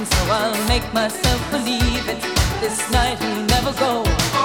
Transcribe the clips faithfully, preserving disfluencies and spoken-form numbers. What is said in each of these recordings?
so I'll make myself believe it. This night will never go.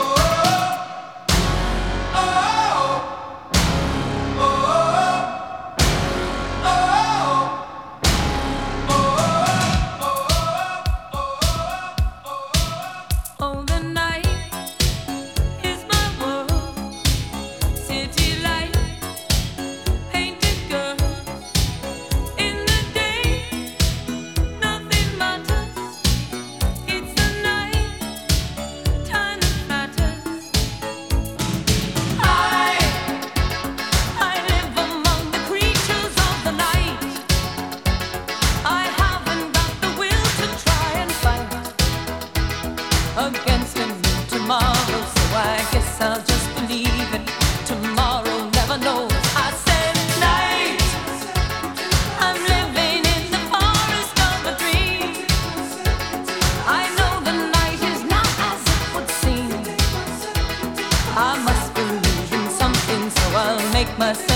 Against me tomorrow, so I guess I'll just believe it. Tomorrow never knows. I said night, I'm living in the forest of a dream. I know the night is not as it would seem. I must believe in something, so I'll make myself